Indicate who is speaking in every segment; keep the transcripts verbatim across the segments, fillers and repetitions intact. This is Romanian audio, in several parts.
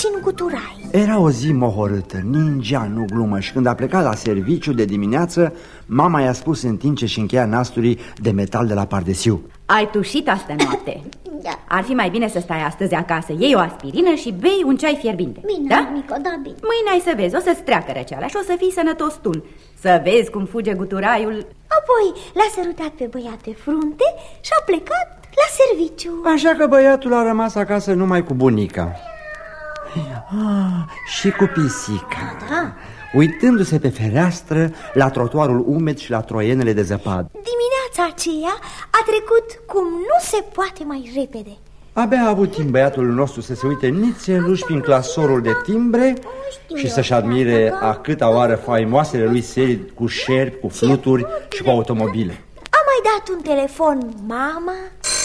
Speaker 1: puțin guturai.
Speaker 2: Era o zi mohorâtă, ningea, nu glumă. Și când a plecat la serviciu de dimineață, mama i-a spus în timp ce își încheia nasturii de metal de la pardesiu:
Speaker 3: ai tușit astă noapte.
Speaker 1: Da.
Speaker 3: Ar fi mai bine să stai astăzi acasă, iei o aspirină și bei un ceai fierbinte.
Speaker 1: Bine,
Speaker 3: da?
Speaker 1: mică, da, bine.
Speaker 3: Mâine ai să vezi, o să-ți treacă răceala și o să fii sănătos tun. Să vezi cum fuge guturaiul.
Speaker 1: Apoi l-a sărutat pe băiat pe frunte și a plecat la serviciu.
Speaker 2: Așa că băiatul a rămas acasă numai cu bunica. Ah, și cu pisica.
Speaker 1: Da.
Speaker 2: Uitându-se pe fereastră la trotuarul umed și la troienele de zăpadă.
Speaker 1: Dimineața aceea a trecut cum nu se poate mai repede.
Speaker 2: Abia a avut timp băiatul nostru să se uite nițeluș prin clasorul de timbre și să-și admire a câta oară faimoasele lui serii cu șerpi, cu fluturi și cu automobile.
Speaker 1: A mai dat un telefon mama,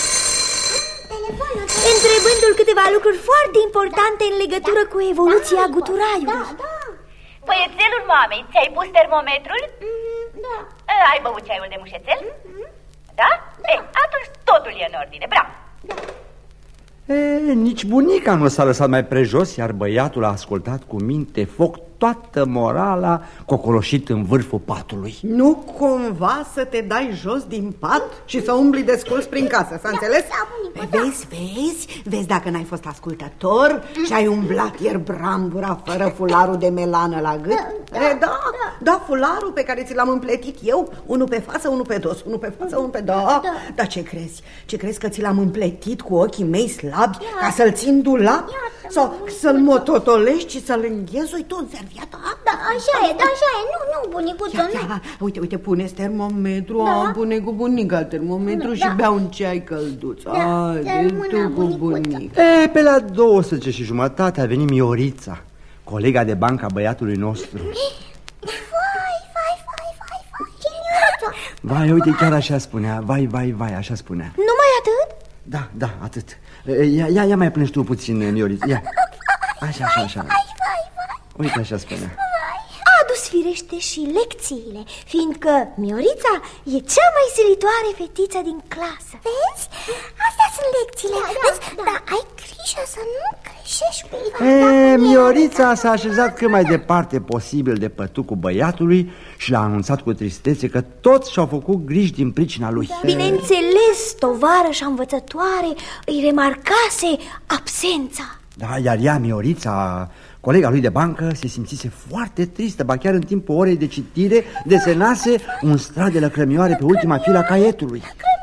Speaker 1: întrebându-l câteva lucruri foarte importante în legătură cu evoluția guturaiului.
Speaker 4: Băiețelul mamei, ți-ai pus termometrul?
Speaker 1: Da.
Speaker 4: Ai băut ceaiul de mușețel? Da? Ei, atunci totul e în ordine, bravo.
Speaker 2: E, nici bunica nu s-a lăsat mai prejos, iar băiatul a ascultat cu minte foc toată morala cocoloșit în vârful patului.
Speaker 5: Nu cumva să te dai jos din pat și să umbli desculț prin casă, s-a înțeles? Vezi, vezi, vezi dacă n-ai fost ascultător și ai umblat ieri brambura fără fularul de melană la gât? E, da, da, fularul pe care ți l-am împletit eu, unul pe față, unul pe dos, unul pe față, unul pe da. Dar ce crezi? Ce crezi că ți l-am împletit cu ochii mei slabi ca să-l țin dulap? Sau să-l mototolești și să-l înghezui tu în serviata?
Speaker 1: Da, așa e, da, așa e, nu, nu, bunicuță,
Speaker 5: ia,
Speaker 1: nu.
Speaker 5: ia, uite, uite, pune-ți termometru,
Speaker 1: Da.
Speaker 5: am pune cu bunica termometru
Speaker 1: Da.
Speaker 5: și bea un ceai călduț.
Speaker 1: Da,
Speaker 5: Ai,
Speaker 1: rămână,
Speaker 5: tu cu
Speaker 1: bunicuță.
Speaker 5: bunica.
Speaker 2: E, pe la douăsprezece și jumătate a venit Miorița, colega de banca băiatului nostru.
Speaker 1: Vai, vai, vai, vai, vai, ce
Speaker 2: Vai, uite, chiar așa spunea, vai, vai, vai, așa spunea.
Speaker 1: Numai atât?
Speaker 2: Da, da, atât. Ia, ia, ia mai plângi tu puțin, Miorița, ia. Așa, așa, așa. Uite, așa spunea.
Speaker 1: A adus firește și lecțiile, fiindcă Miorița e cea mai silitoare fetiță din clasă. Vezi? Astea sunt lecțiile. Da, Vezi? Da, da. Dar ai grijă să nu greșești cu
Speaker 2: E, Miorița s-a așezat cât mai departe posibil de pătucul băiatului și l-a anunțat cu tristețe că toți și-au făcut griji din pricina lui.
Speaker 1: Da. Bineînțeles, tovarășa învățătoare îi remarcase absența.
Speaker 2: Da, iar ea, Miorița, colega lui de bancă, se simțise foarte tristă, ba chiar în timpul orei de citire desenase un strat de lăcrămioare pe ultima filă a caietului.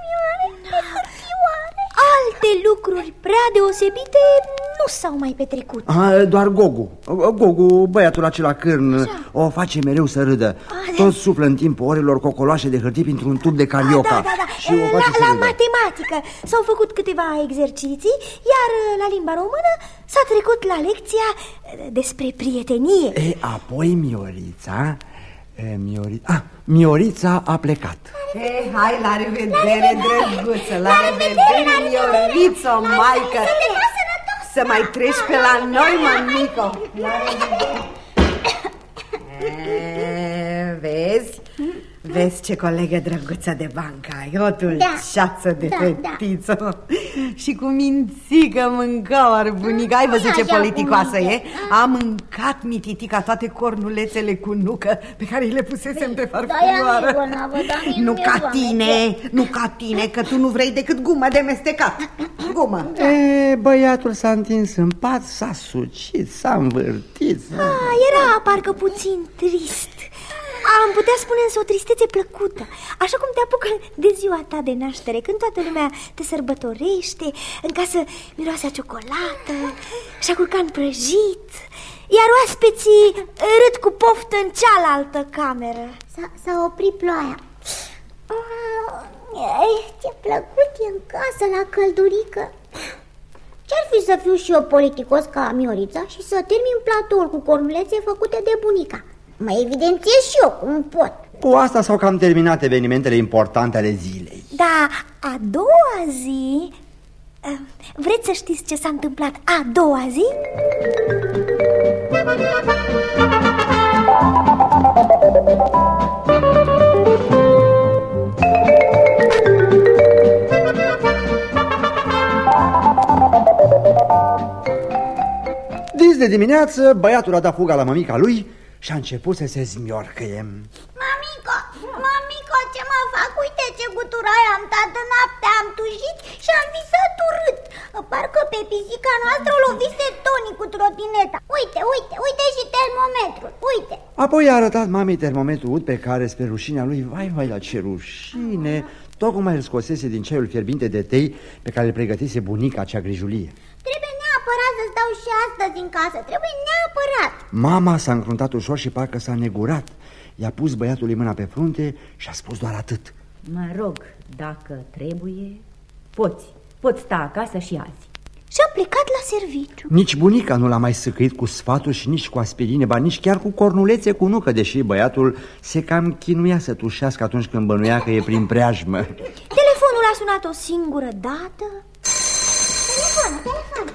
Speaker 1: Alte lucruri prea deosebite nu s-au mai petrecut.
Speaker 2: A, doar Gogu, Gogu, băiatul acela cârn, o face mereu să râdă. Tot suflă în timpul orelor cocoloașe de hârtie printr-un tub de carioca.
Speaker 1: Da, da, da.
Speaker 2: Și o face
Speaker 1: La,
Speaker 2: să
Speaker 1: la
Speaker 2: râdă.
Speaker 1: matematică s-au făcut câteva exerciții, iar la limba română s-a trecut la lecția despre prietenie.
Speaker 2: E, apoi Miorița, e, Miorița, ah, Miorița a plecat.
Speaker 5: Hei, hai, la revedere, drăguță, la revedere, Mioriță, maică. Să mai treci pe la noi, mămico. La revedere. E, vezi? Vezi ce colegă drăguță de bancă ai, o dulceață de
Speaker 1: da,
Speaker 5: fetiță. Da. Și cu mințică mâncau bunica. Ai văzut ce politicoasă e? A mâncat mititica toate cornulețele cu nucă pe care le pusesem pe farfurioară. Nu ca tine, nu ca tine, că tu nu vrei decât gumă de mestecat. Gumă.
Speaker 2: E, băiatul s-a întins în pat, s-a sucit, s-a învârtit.
Speaker 1: Ah, era parcă puțin trist. Am putea spune însă o tristețe plăcută, așa cum te apucă de ziua ta de naștere, când toată lumea te sărbătorește, în casă miroase a ciocolată și a curcan prăjit, iar oaspeții râd cu poftă în cealaltă cameră. S-a oprit ploaia. Ce plăcut e în casă la căldurică. Ce-ar fi să fiu și eu politicos ca Miorița și să termin platoul cu cornulețe făcute de bunica? Mă evidențiez și eu cum pot.
Speaker 2: Cu asta s-au cam terminat evenimentele importante ale zilei.
Speaker 1: Da, a doua zi... Vreți să știți ce s-a întâmplat a doua zi?
Speaker 2: de dimineață, băiatul a dat fuga la mămica lui și a început să se zmiorcăie.
Speaker 6: Mamico, mamico, ce mă fac? Uite ce guturai am dat de noapte, am tujit și am visat urât. Parcă pe pisica noastră o lovise Toni cu trotineta. Uite, uite, uite și termometrul, uite.
Speaker 2: Apoi a arătat mamei termometrul ud pe care, spre rușinea lui, vai, vai, la ce rușine, tocmai îl scosese din ceaiul fierbinte de tei pe care îl pregătise bunica cea grijulie.
Speaker 6: Trebuie neapărat să stau și astăzi în casă, trebuie neapărat.
Speaker 2: Mama s-a încruntat ușor și parcă s-a negurat. I-a pus băiatului mâna pe frunte și a spus doar atât.
Speaker 3: Mă rog, dacă trebuie, poți, poți sta acasă și azi.
Speaker 1: Și-a plecat la serviciu.
Speaker 2: Nici bunica nu l-a mai săcăit cu sfaturi și nici cu aspirine, ba nici chiar cu cornulețe cu nucă, deși băiatul se cam chinuia să tușească atunci când bănuia că e prin preajmă.
Speaker 1: Telefonul a sunat o singură dată.
Speaker 6: Telefon, telefon.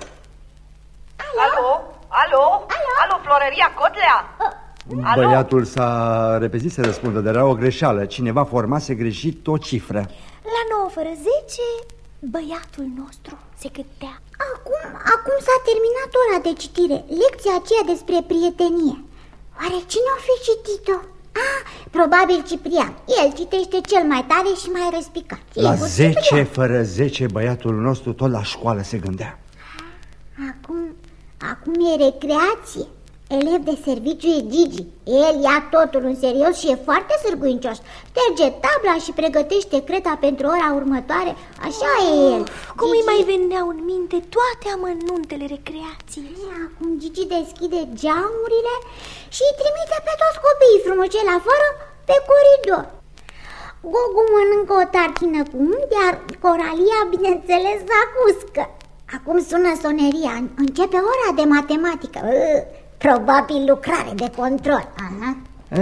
Speaker 4: Alo? Alo? Alo? Alo, Floreria Cotlea? Alo?
Speaker 2: Băiatul s-a repezit să răspundă, dar era o greșeală. Cineva formase greșit o cifră.
Speaker 1: La nouă fără zece, băiatul nostru se gândea.
Speaker 6: Acum, acum s-a terminat ora de citire, lecția aceea despre prietenie. Oare cine o fi citit-o? Ah, probabil Ciprian. El citește cel mai tare și mai răspicat.
Speaker 2: La zece fără zece, băiatul nostru tot la școală se gândea.
Speaker 6: Acum, acum e recreație. Elev de serviciu e Gigi. El ia totul în serios și e foarte sârguincios. Șterge tabla și pregătește creta pentru ora următoare. Așa e el.
Speaker 1: Cum Gigi... îi mai veneau în minte toate amănuntele recreației.
Speaker 6: Acum Gigi deschide geamurile și îi trimite pe toți copiii frumoceli afară pe coridor. Gogu mănâncă o tartină cu unt, iar Coralia, bineînțeles, zacuscă. Acum sună soneria. Începe ora de matematică. Probabil lucrare de control. Aha.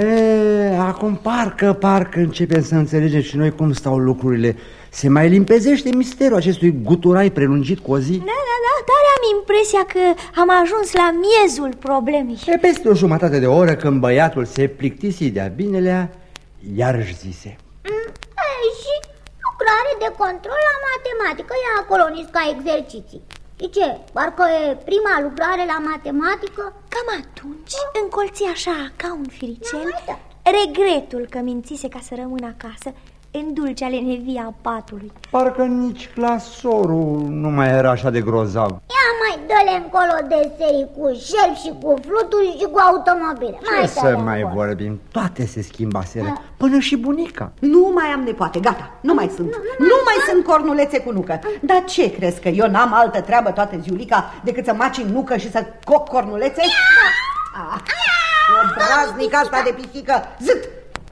Speaker 2: E, acum parcă, parcă începem să înțelegem și noi cum stau lucrurile. Se mai limpezește misterul acestui guturai prelungit cu o zi.
Speaker 1: Da, da, da, dar am impresia că am ajuns la miezul problemei.
Speaker 2: E peste o jumătate de oră, când băiatul se plictisi de-a binelea, iar își zise:
Speaker 6: mm, e, și lucrare de control la matematică. E acolo nici ca exerciții. De ce? Parcă e prima lucrare la matematică?
Speaker 1: Cam atunci încolți așa ca un firicel regretul că mințise ca să rămână acasă în dulcea lenevia a patului.
Speaker 2: Parcă nici clasorul nu mai era așa de grozav.
Speaker 6: Ia mai dă-le încolo de serii cu șerpi și cu fluturi și cu automobile.
Speaker 2: Ce
Speaker 6: mai
Speaker 2: să mai încolo. vorbim? Toate se schimbaseră, ha. Până și bunica.
Speaker 5: Nu mai am nepoate, gata, nu mai sunt. Nu, nu, nu mai sunt cornulețe cu nucă. Dar ce crezi, că eu n-am altă treabă toată ziulica decât să maci în nucă și să coc cornulețe? Ah, o braznică asta de pisică. Zât!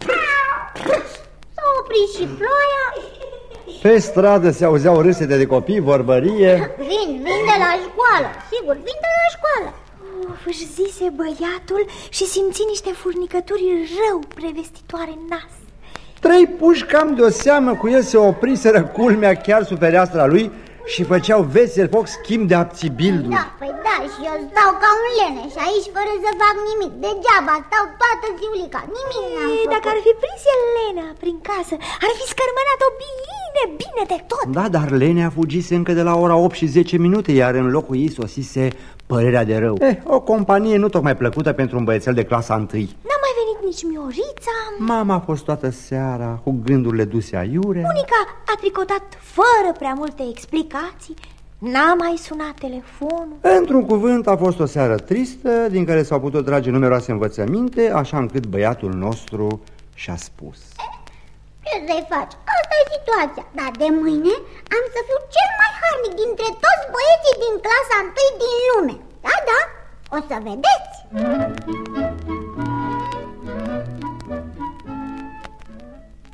Speaker 6: S-a oprit și ploaia.
Speaker 2: Pe stradă se auzeau râsete de copii, vorbărie.
Speaker 6: Vin, vin de la școală, sigur, vin de la școală.
Speaker 1: Uf, își zise băiatul și simți niște furnicături rău prevestitoare în nas.
Speaker 2: Trei puși cam de o seamă cu el se opriseră culmea chiar sub fereastra lui și făceau vesel foc schimb de abțibilduri.
Speaker 6: Da, păi da, și eu stau ca un leneș aici fără să fac nimic. Degeaba stau toată ziulica, nimic n-am făcut.
Speaker 1: Dacă ar fi prins el Lena prin casă, ar fi scărmănat-o bine, bine de tot.
Speaker 2: Da, dar Lenea fugise încă de la ora opt și zece minute, iar în locul ei sosise părerea de rău. Eh, o companie nu tocmai plăcută pentru un băiețel de clasa întâi.
Speaker 1: N-a mai venit nici Miorița.
Speaker 2: Mama a fost toată seara cu gândurile duse aiure.
Speaker 1: Bunica a tricotat fără prea multe explicații. N-a mai sunat telefonul.
Speaker 2: Într-un cuvânt, a fost o seară tristă, din care s-au putut trage numeroase învățăminte, așa încât băiatul nostru și-a spus:
Speaker 6: ce să-i faci? Asta e situația. Dar de mâine am să fiu cel mai harnic dintre toți băieții din clasa întâi din lume. Da, da, o să vedeți.